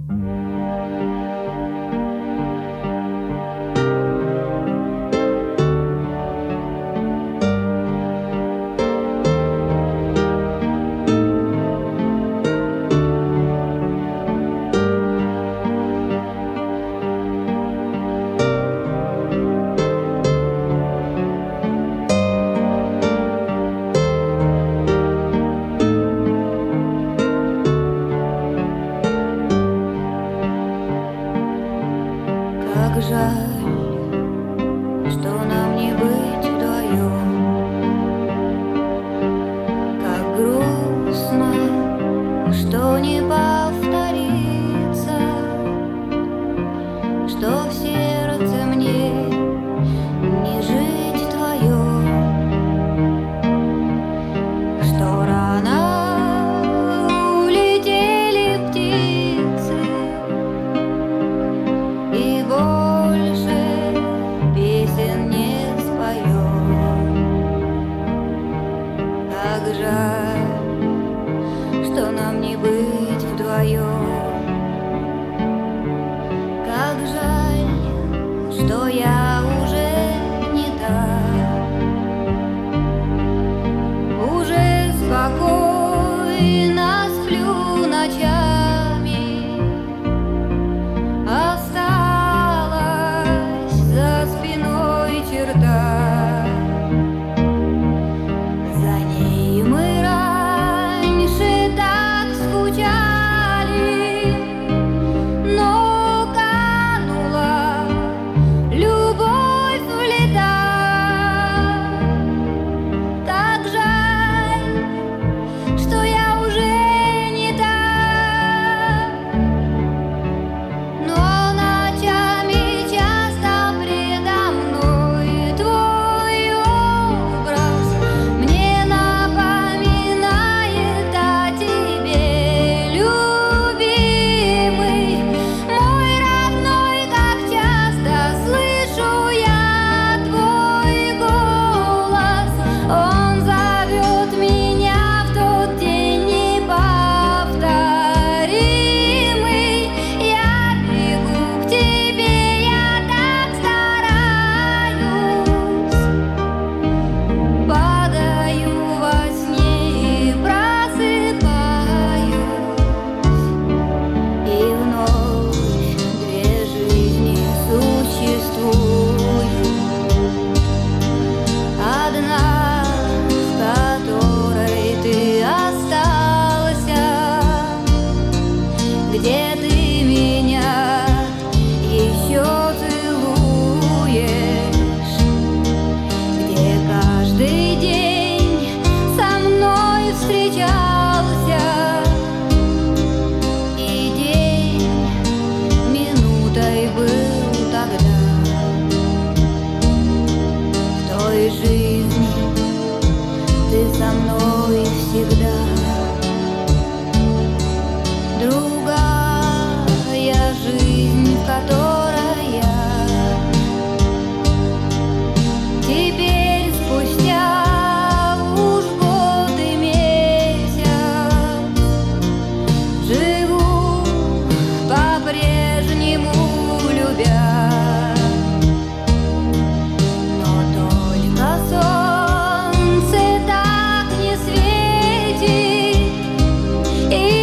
Как жаль, что нам не быть вдвоем. Как грустно, что не повторится, что в сердце мне не жить вдвоем, что рано улетели птицы и больше песен не споем. Как жаль, что нам не быть вдвоем. Как жаль, что я уже не та, уже спокойно сплю ночами. Осталась за спиной черта, за ней мы раньше так скучали, но канула любовь в лета. Так жаль, что я уже не та, но ночами часто предо мной твой образ мне напоминает о тебе, любимый, мой родной. Как часто слышу я твой голос, он зовет меня в тот день неповторимый. Я бегу к тебе, я так стараюсь, падаю во сне и просыпаюсь, и вновь две жизни существуют. Одна, в которой ты остался, где ты меня еще целуешь, где каждый день со мной встречался, и день минутой был тогда. В той жизни ты со мной всегда. Другая жизнь, в которой я теперь спустя уж год и месяц живу по-прежнему любя. Но только солнце так не светит, и